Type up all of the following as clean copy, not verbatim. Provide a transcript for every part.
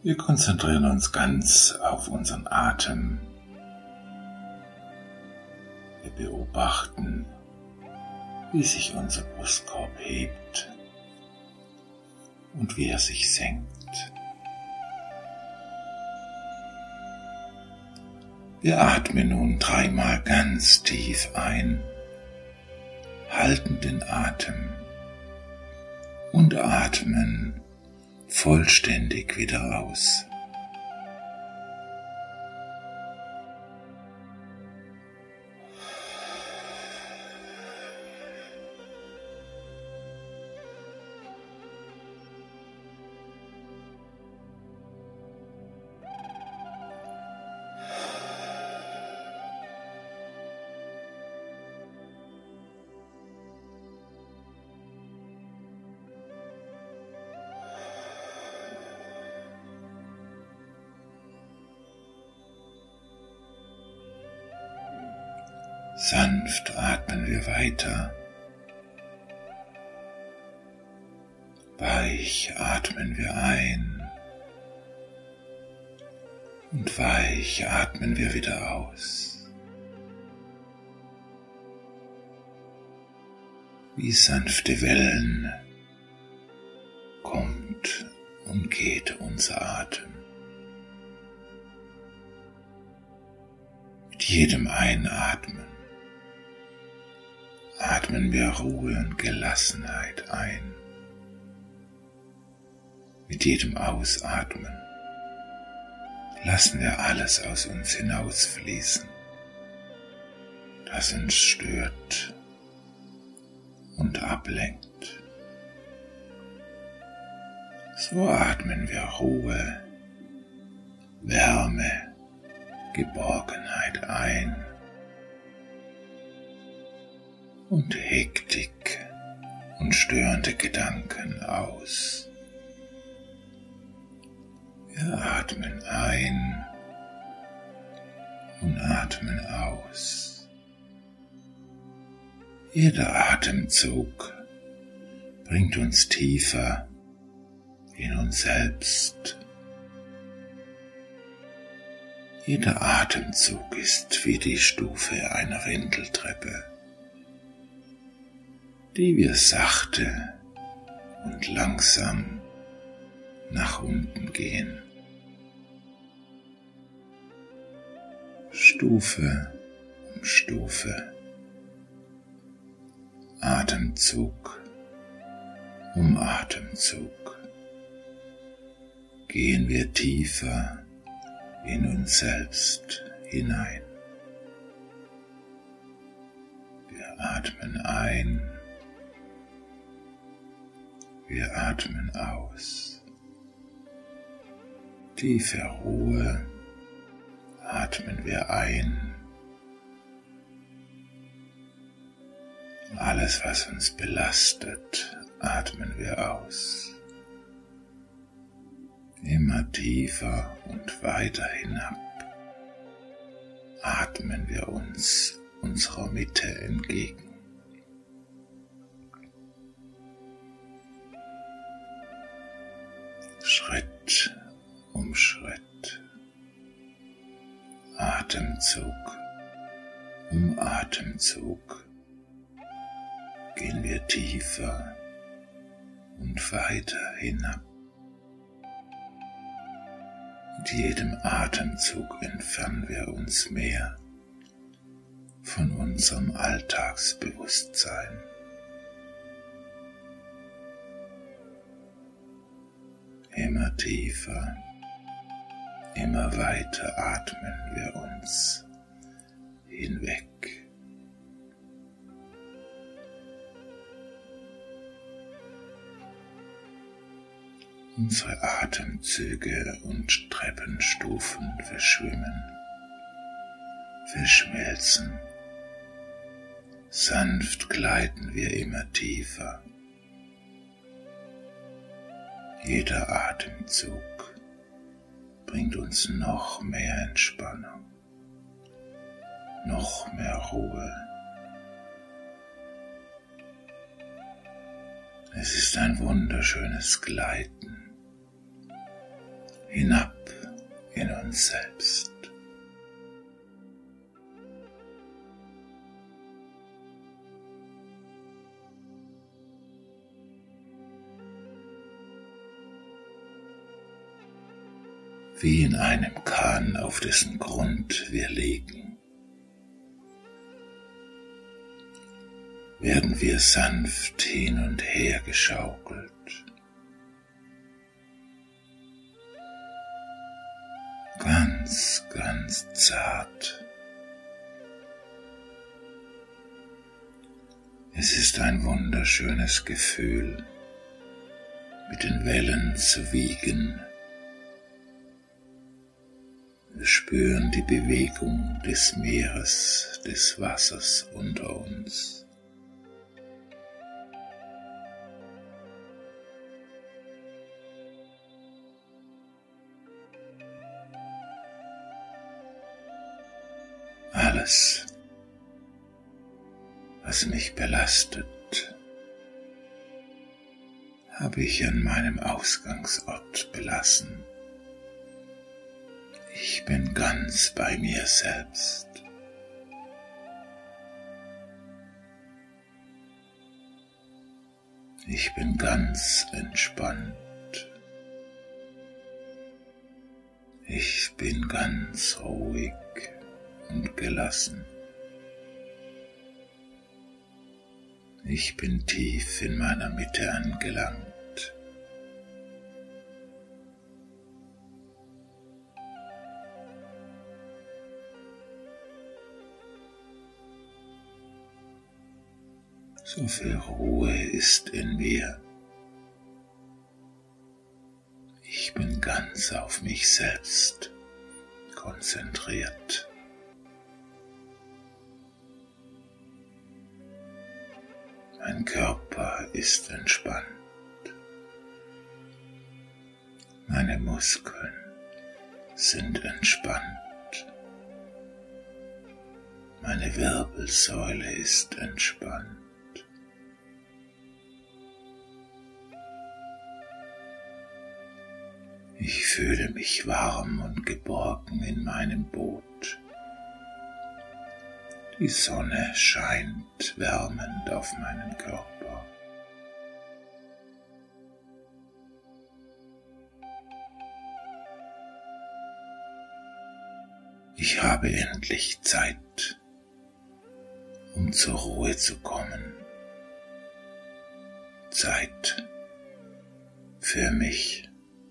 Wir konzentrieren uns ganz auf unseren Atem. Wir beobachten, wie sich unser Brustkorb hebt und wie er sich senkt. Wir atmen nun 3-mal ganz tief ein, halten den Atem und atmen vollständig wieder aus. Sanft atmen wir weiter. Weich atmen wir ein und weich atmen wir wieder aus. Wie sanfte Wellen kommt und geht unser Atem. Mit jedem Einatmen atmen wir Ruhe und Gelassenheit ein. Mit jedem Ausatmen lassen wir alles aus uns hinausfließen, das uns stört und ablenkt. So atmen wir Ruhe, Wärme, Geborgenheit ein und Hektik und störende Gedanken aus. Wir atmen ein und atmen aus. Jeder Atemzug bringt uns tiefer in uns selbst. Jeder Atemzug ist wie die Stufe einer Wendeltreppe, die wir sachte und langsam nach unten gehen. Stufe um Stufe, Atemzug um Atemzug, gehen wir tiefer in uns selbst hinein. Wir atmen ein, wir atmen aus. Tiefe Ruhe atmen wir ein. Alles, was uns belastet, atmen wir aus. Immer tiefer und weiter hinab atmen wir uns unserer Mitte entgegen. Schritt um Schritt, Atemzug um Atemzug gehen wir tiefer und weiter hinab. Mit jedem Atemzug entfernen wir uns mehr von unserem Alltagsbewusstsein. Immer tiefer, immer weiter atmen wir uns hinweg. Unsere Atemzüge und Treppenstufen verschwimmen, verschmelzen. Sanft gleiten wir immer tiefer. Jeder Atemzug bringt uns noch mehr Entspannung, noch mehr Ruhe. Es ist ein wunderschönes Gleiten hinab in uns selbst. Wie in einem Kahn, auf dessen Grund wir liegen, werden wir sanft hin und her geschaukelt. Ganz, ganz zart. Es ist ein wunderschönes Gefühl, mit den Wellen zu wiegen. Wir spüren die Bewegung des Meeres, des Wassers unter uns. Alles, was mich belastet, habe ich an meinem Ausgangsort belassen. Ich bin ganz bei mir selbst. Ich bin ganz entspannt. Ich bin ganz ruhig und gelassen. Ich bin tief in meiner Mitte angelangt. So viel Ruhe ist in mir. Ich bin ganz auf mich selbst konzentriert. Mein Körper ist entspannt. Meine Muskeln sind entspannt. Meine Wirbelsäule ist entspannt. Ich fühle mich warm und geborgen in meinem Boot. Die Sonne scheint wärmend auf meinen Körper. Ich habe endlich Zeit, um zur Ruhe zu kommen. Zeit für mich.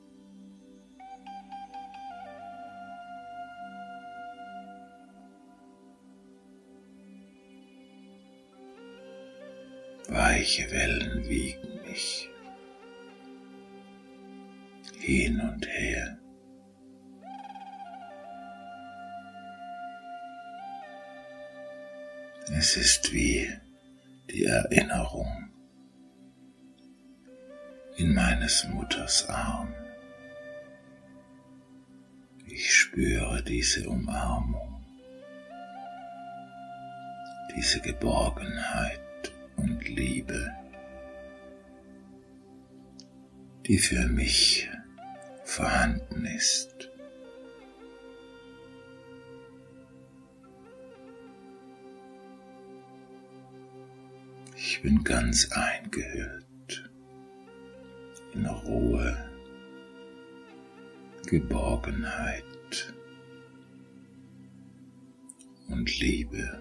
Weiche Wellen wiegen mich hin und her. Es ist wie die Erinnerung in meines Mutters Arm. Ich spüre diese Umarmung, diese Geborgenheit und Liebe, die für mich vorhanden ist. Ich bin ganz eingehüllt in Ruhe, Geborgenheit und Liebe.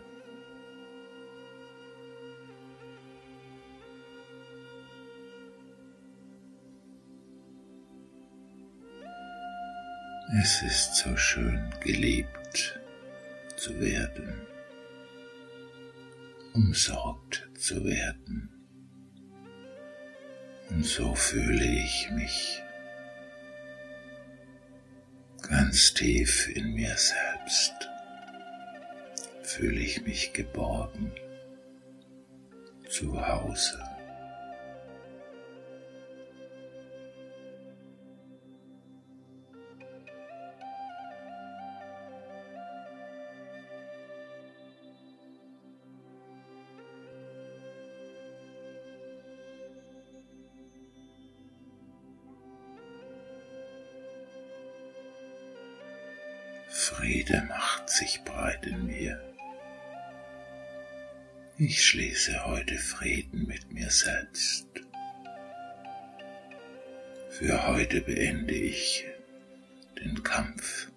Es ist so schön, geliebt zu werden, umsorgt zu werden. Und so fühle ich mich ganz tief in mir selbst. Fühle ich mich geborgen, zu Hause. Friede macht sich breit in mir. Ich schließe heute Frieden mit mir selbst. Für heute beende ich den Kampf.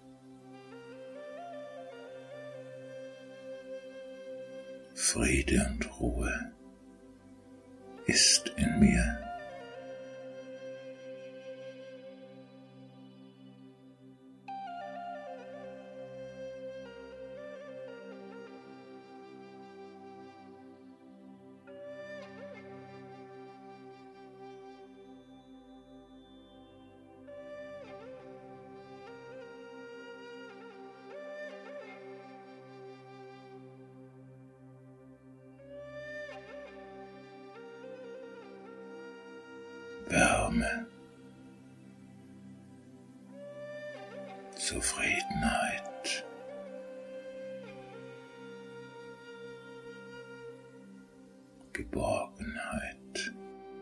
Friede und Ruhe ist in mir. Wärme, Zufriedenheit, Geborgenheit.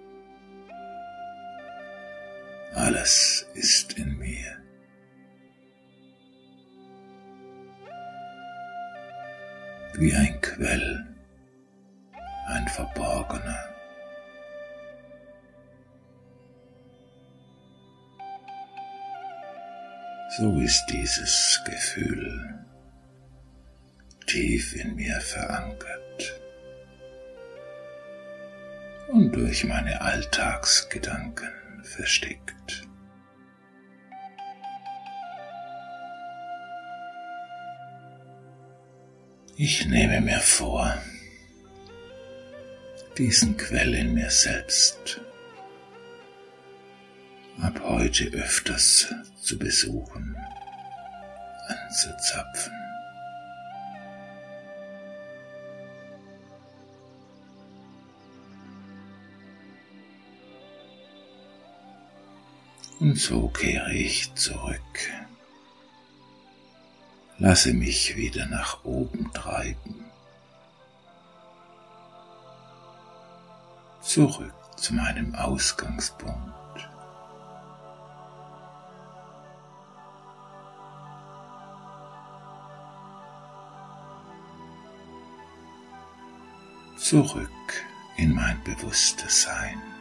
Alles ist in mir. Wie ein Quell, ein Verborgener. So ist dieses Gefühl tief in mir verankert und durch meine Alltagsgedanken versteckt. Ich nehme mir vor, diesen Quell in mir selbst ab heute öfters zu besuchen, anzuzapfen. Und so kehre ich zurück, lasse mich wieder nach oben treiben, zurück zu meinem Ausgangspunkt. Zurück in mein bewusstes Sein.